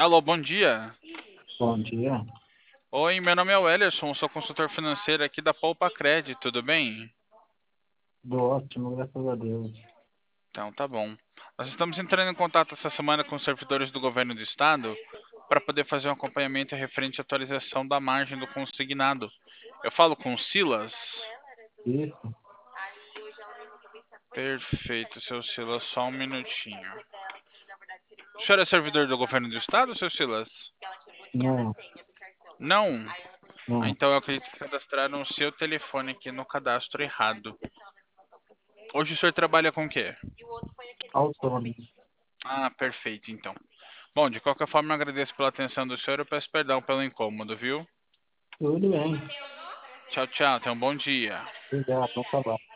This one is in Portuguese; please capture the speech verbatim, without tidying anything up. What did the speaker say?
Alô, bom dia. Bom dia. Oi, meu nome é Wellerson, sou consultor financeiro aqui da Poupa Cred, tudo bem? Tô ótimo, graças a Deus. Então, tá bom. Nós estamos entrando em contato essa semana com os servidores do governo do estado para poder fazer um acompanhamento referente à atualização da margem do consignado. Eu falo com o Silas? Isso? Perfeito, seu Silas, só um minutinho. O senhor é servidor do governo do estado, seu Silas? Não, Não? Ah, não. então eu acredito que cadastraram o seu telefone aqui no cadastro errado. Hoje o senhor trabalha com o quê? Autônomo. Ah, perfeito, então. Bom, de qualquer forma, eu agradeço pela atenção do senhor e peço perdão pelo incômodo, viu? Tudo bem. Tchau, tchau. Tenha um bom dia. Obrigado, vamos falar.